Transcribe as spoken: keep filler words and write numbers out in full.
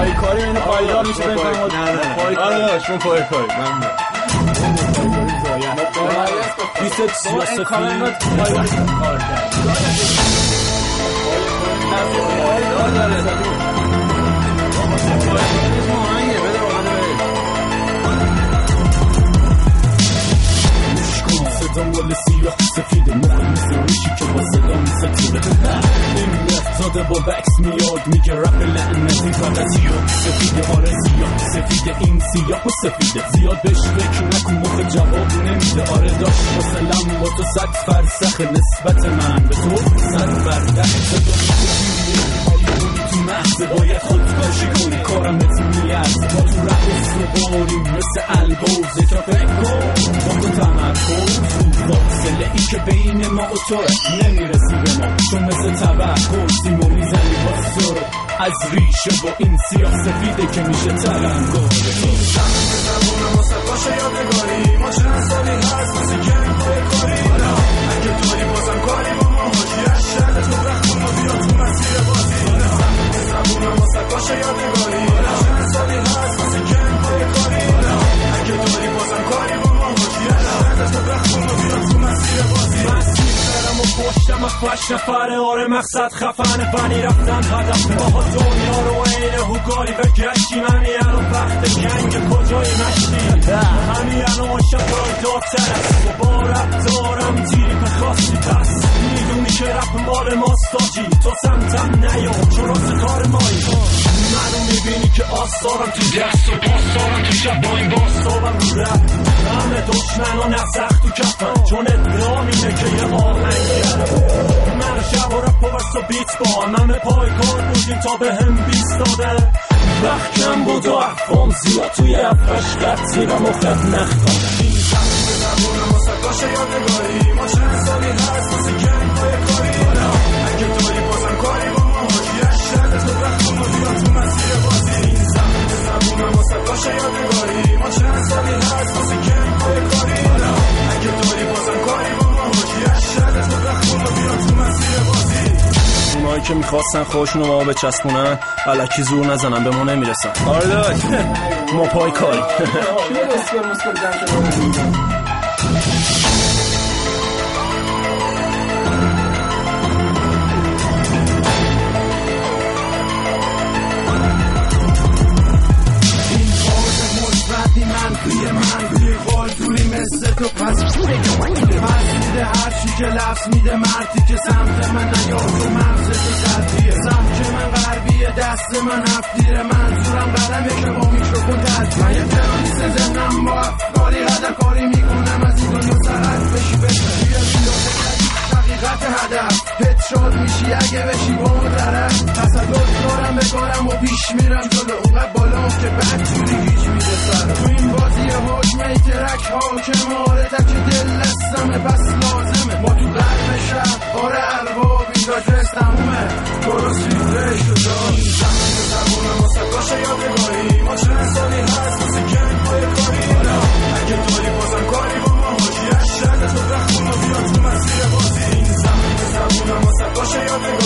پای کاری اینو پایدار میشه بفهمید. نه نه پای شما پای کاری من بیست سیاسفی پایدار کار کرد. دنبال سیاه سفید مخلص ریشی که با صدا میستوره. این مفتاده با بکس میاد میگه رپ لعنتی فقط سیاه سفید. آره سیاه سفید این سیاه و سفیده. زیاد بهش فکر نکن موقع جواب نمیده. آره داشت مثلا با تو صد فرسخ نسبت من به تو صد برده. تو محضه باید خودکاشی کنی کارمت میاد. با تو رپ و سواریم مثل الگوز تا فکر کن با تو تمرکز. فاصله ای که بین ما و توه نمیرسی به ما چون مثل توقع سیمو میزنی با سر از ریشه با این سیاه سفیده که میشه تلنگار. این سمت زبون مصفاش یادگاری ما چند سالی هست مثل گرم پای کاری. اگه داری بازم کاری با ما حاجیش شده تو رخون ما بیا تو مسیر بازی. زبون مصفاش یادگاری ما چند سالی هست مثل گرم پای کاری. اگه داری بازم کاری با ما حاجیش شده تو رخون ما بیا تو مسیر بازی. مسیر برم و پشتم از پش نفره. آره مقصد خفنه فنی رفتن هدف باها دنیا رو اینه هوگاری بگشتی. من یه رو وقت جنگ کجای مشتی همین الان شب برای دادتر است و با رب دارم تیری به خاصی پس میدونی که رپ مال ماستاجی تو سمتم نیا چون راست کار مایی. منو میبینی که آستارم تو دست و پاسدارم تو شب با این باستابم رو رپ. همه دشمن و نفسخ تو کفم چون ادرام اینه که یه آهنگرم. من شب و رپ و بست و بیت با هم همه پای کار بودیم تا به هم بیست داده. وقت کم بود و افام زیاد توی افرش قطعی و مخت نختم. این سخت به زبون مصداش یادگاری ما چند سالی هست مثل گرم پای کاری. اگه داری بازم کاری با ما حاجیش شده تو رخون ما بیا تو مسیر بازی. این سخت به زبون مصداش یادگاری ما چند سالی هست مثل گرم پای کاری. اگه داری بازم کاری با ما حاجیش شده تو رخون ما بیا تو مسیر بازی. اونایی که میخواستن خودشونو ما بچسبونن الکی زور نزنن به ما نمیرسن. آره داشت ما پای کاری. منفی منفی خالتونی مثل تو پس پس میده هرچی که لفظ میده مردی که سمت من نیاد تو مغز تو سردیه. سمت من غربیه دست من هفتیره منظورم قدمه که با میکروفون تردیه. من یه ترانیست زنم با افکاری هدکاری میکنم از این دنیا سرد بشی بشی حقیقت هدف هد شد میشی اگه بشی با مدرم. تصدر دارم بکارم و پیش میرم جلو اونقدر بالا که بعد جوری هیچ میده سر. تو این بازی حکمه ترک حاکم آره تک دل لستمه پس لازمه ما تو قلب شهر. آره ارباب این داجرس تمومه درست ریفرش شده. این زمان به زبون مصداش یادگاری ما چند سالی هست مثل گرم پای کاری. اگه داری بازم کاری با ما حاجیش شده تو رخون ما بیا تو مسیر بازی. این زمان به زبون مصداش یادگاری